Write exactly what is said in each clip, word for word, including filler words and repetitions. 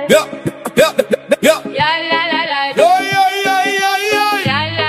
yo, yo, yo. Yo, yo, yo, yo, yo.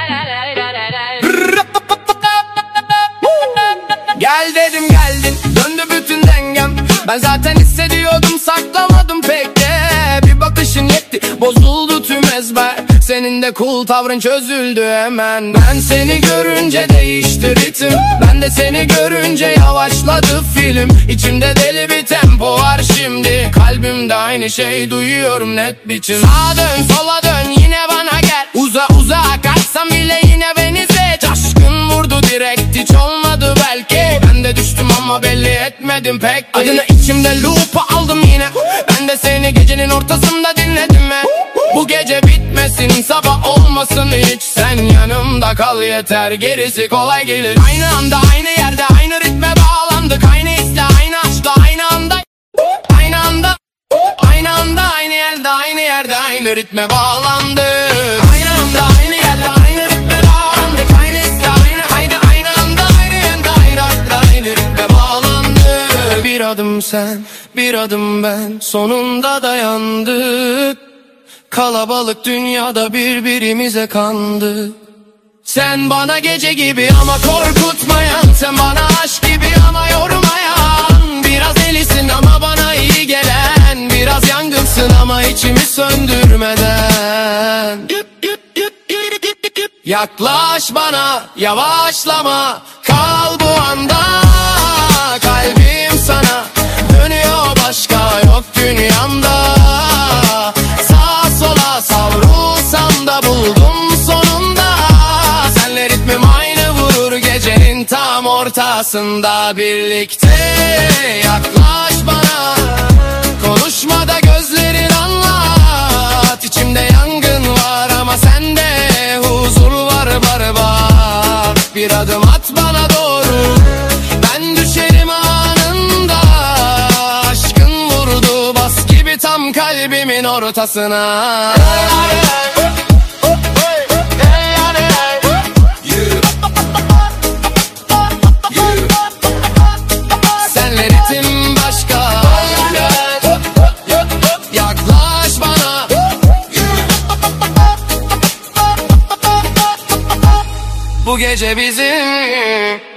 Gel dedim geldin, döndü bütün dengem. Ben zaten hissediyordum, saklamadım pek de. Bir bakışın yetti, bozuldu tüm ezber. Senin de cool tavrın çözüldü hemen. Ben seni görünce değişti ritim, ben de seni görünce yavaşladı film. İçimde deli bir tempo var şimdi, kalbimde aynı şey duyuyorum net biçim. Sağa dön sola dön yine bana gel, uza uza kaçsam bile yine beni seç. Aşkın vurdu direkt, hiç olmadı belki. Ben de düştüm ama belli etmedim pek. Adını içimde loop'a aldım yine, ben de seni gecenin ortasında dinledim mi? Bu gece bitmesin, sabah olmasın hiç. Sen yanımda kal yeter, gerisi kolay gelir. Aynı anda aynı yerde aynı ritme bağlandık. Aynı hisle aynı aşkla aynı anda. Aynı anda Aynı anda aynı yerde aynı yerde aynı ritme bağlandık. Aynı anda aynı yerde aynı ritme bağlandık. Aynı hisle aynı haydi aynı anda aynı yerde aynı aşkla aynı ritme bağlandık. Bir adım sen bir adım ben, sonunda dayandık. Kalabalık dünyada birbirimize kandık. Sen bana gece gibi ama korkutmayan, sen bana aşk gibi ama yormayan. Biraz delisin ama bana iyi gelen, biraz yangınsın ama içimi söndürmeden. Yaklaş bana, yavaşlama, kal bu anda. Kalbim sana dönüyor, başka yok dünyamda. Sağa sola savrulsam da buldum sonunda. Senle ritmim aynı vurur gecenin tam ortasında. Birlikte yaklaş bana, konuşmada gözlerin anlat. İçimde yangın var ama sende huzur var barbar. Bir adım at bana doğru, ben düşerim anında. Aşkın vurdu bas gibi tam kalbimin ortasına. Senle ritim başka, yaklaş bana. Bu gece bizim.